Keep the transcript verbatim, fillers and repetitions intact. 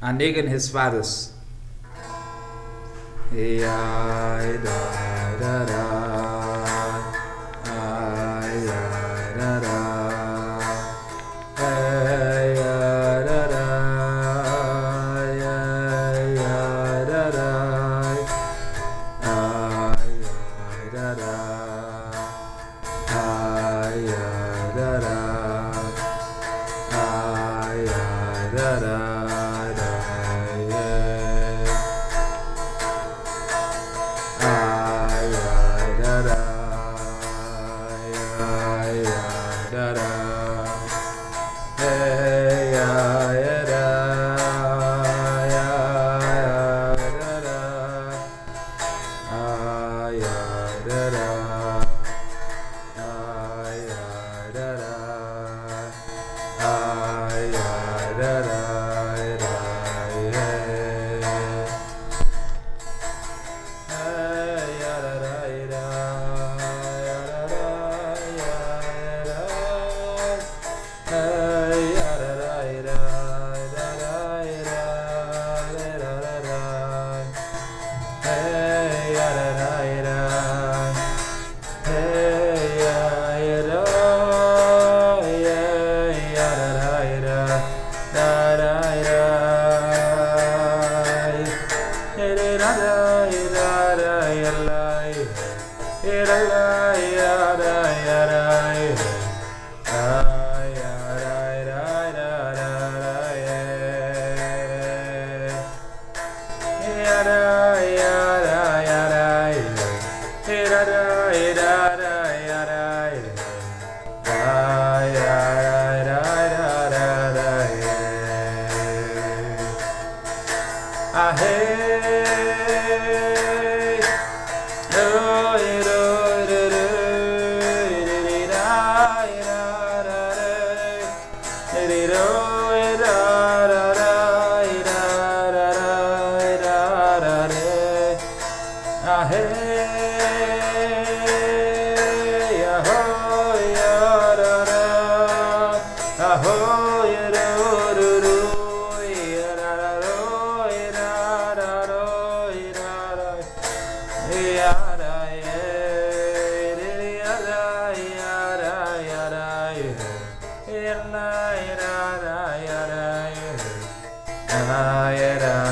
and again his fathers. Yeah, da, da, da. Ah, yeah, da, da. Hey, yeah, da, da. Yeah, yeah, da, da. Ah, yeah, da, da. Ah, yeah, da, da. Ah, yeah, da, da, da, yeah. Ah, yeah, da, da. Yeah, yeah, da, da. Hey, yeah, yeah, da. Yeah, yeah, da, da. Ah, yeah, da, da. Ah, yeah, da, da. Ah, yeah, da, da, da, yeah. Ah, yeah, da, da, da, yeah, da, da, yeah, da. Ah, yeah, da, da, da, da, da, da, da, da, da. Hey, yeah, da, da, da. Hey, yeah, yeah, da, yeah, yeah, da, da, da, da, da. Hey, da, da, da, da, yeah, la, yeah, da, la, yeah, da, yeah, da, yeah. Ah, yeah, da, da, da, da, da, yeah. Yeah, da, yeah, da, yeah, da, yeah. Hey, da, da, yeah, da, da, yeah, da, yeah. Ah, yeah, da, da, da, da, yeah. Ah, hey, oh, yeah, do, do, do, di, di, da, yeah, da, da, da, di, di, do, yeah, da, da, da, yeah, da, da, da, da, da, da. Ah, hey, ah, ho, yeah, da, da. Ah, ho, yeah, do, do, do, yeah, da, da, do, yeah, da, da, do, yeah, da, da. Yeah, da, yeah, di, di, da, da, yeah, da, yeah, da, yeah. Yeah, da, yeah, da, da, yeah, da, yeah. Ah, yeah, da,